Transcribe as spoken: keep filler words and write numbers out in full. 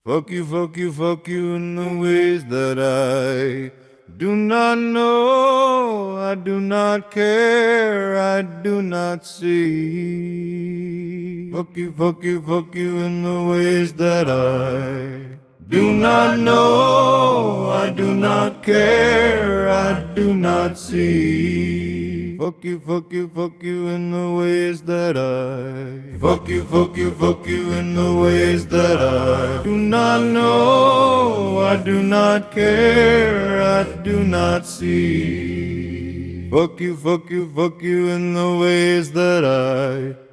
Fuck you, fuck you, fuck you in the ways that I do not know, I do not care, I do not see. Fuck you, fuck you, fuck you in the ways that I do not know, I do not care, I do not see. Fuck you, fuck you, fuck you in the ways that I Fuck you, fuck you, fuck you in the ways that I do not know, I do not care, I do not see. Fuck you, fuck you, fuck you in the ways that I